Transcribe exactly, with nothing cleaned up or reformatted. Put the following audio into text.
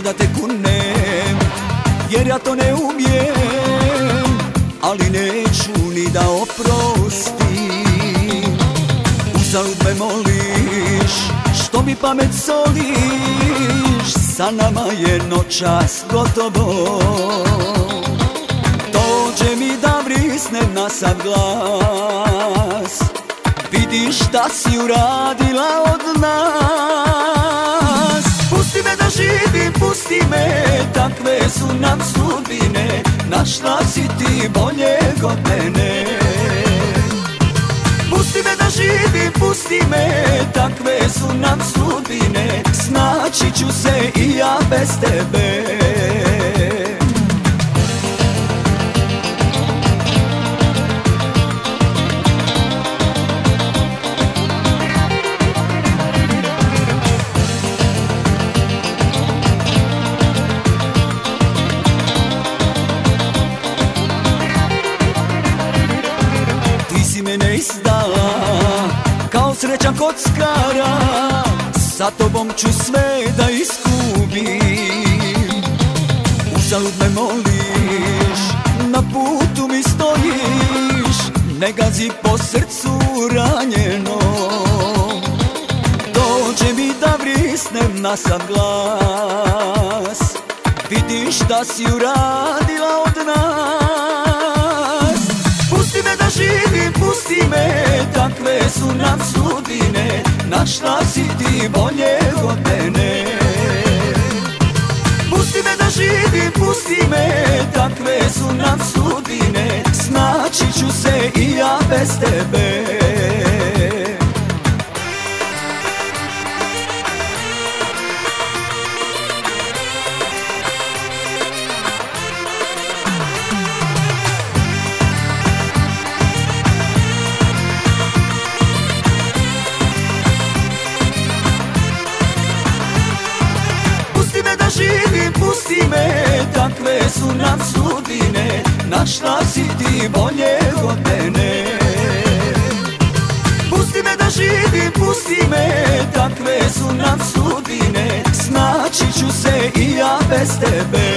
da te kunem, jer ja to ne umijem, ali neću ni da oprostim. Uzalud me moliš, što mi pamet soliš, sa nama je noćas gotovo. Dođe mi da vrisnem na sav glas, vidiš da si uradila od nas. Pusti me da živim, pusti me, takve su nam sudbine, našla si ti boljeg od mene. Pusti me da živim, pusti me, takve su nam sudbine, snaći ću se i ja bez tebe. Mene izdala kao srećan kockara, sa tobom ću sve da izgubim. Uzalud me moliš, na putu mi stojiš, ne gazi po srcu ranjeno. Dođe mi da vrisnem na sav glas, vidiš da si uradila od nas. Pusti me da živim, pusti me, takve su nam sudbine, našla si ti boljeg od mene. Pusti me da živim, pusti me, takve su nam sudbine, snaći ću se i ja bez tebe. Živim, pusti me, takve su nam sudbine, našla si ti boljeg od mene. Pusti me da živim, pusti me, takve su nam sudbine, snaći ću se i ja bez tebe.